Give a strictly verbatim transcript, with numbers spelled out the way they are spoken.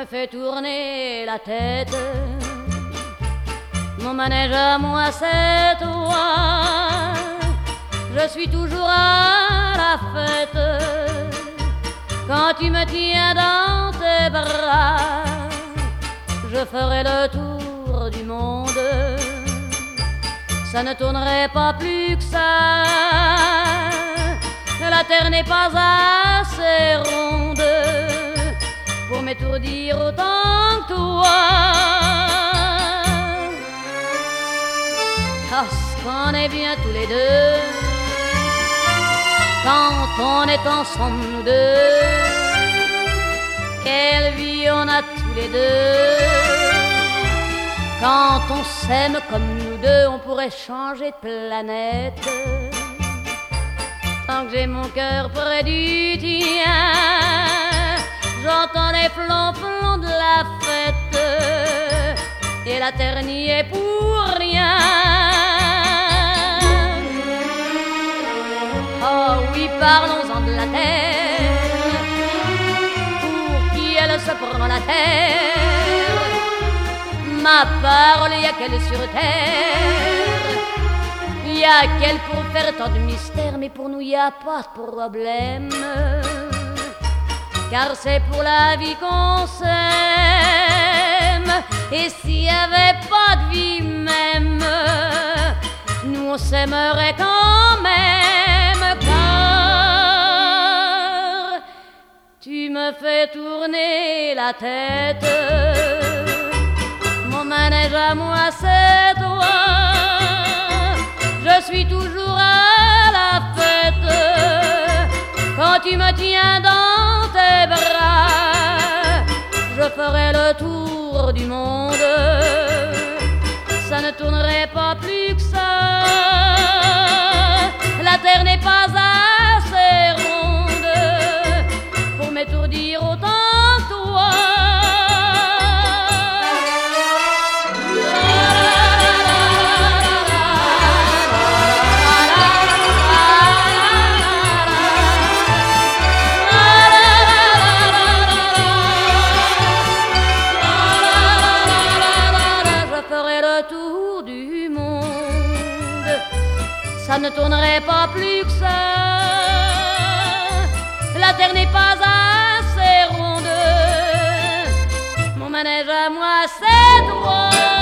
me fais tourner la tête. Mon manège à moi c'est toi. Je suis toujours à la fête quand tu me tiens dans tes bras. Je ferai le tour du monde. Ça ne tournerait pas plus que ça. La terre n'est pas assez ronde pour m'étourdir autant que toi. Parce qu'on est bien tous les deux quand on est ensemble nous deux. Quelle vie on a tous les deux. Quand on s'aime comme nous deux, on pourrait changer de planète. Tant que j'ai mon cœur près du tien, j'entends les flonflons de la fête. Et la terre n'y est pour rien. Oh oui, parlons-en de la terre. Pour qui elle se prend la terre. Ma parole, y a qu'elle sur terre. Y a qu'elle pour faire tant de mystères. Mais pour nous y a pas de problème. Car c'est pour la vie qu'on s'aime. Et s'il y avait pas de vie même, nous on s'aimerait quand même. Car tu me fais tourner la tête. Mon manège à moi c'est toi. Je suis toujours à la fête quand tu me tiens dans tes bras. Je ferai le tour du monde. Ça ne tournerait pas plus que ça. La terre n'est pas assez ronde pour m'étourdir autant que toi. Ça ne tournerait pas plus que ça. La terre n'est pas assez ronde. Mon manège à moi c'est toi.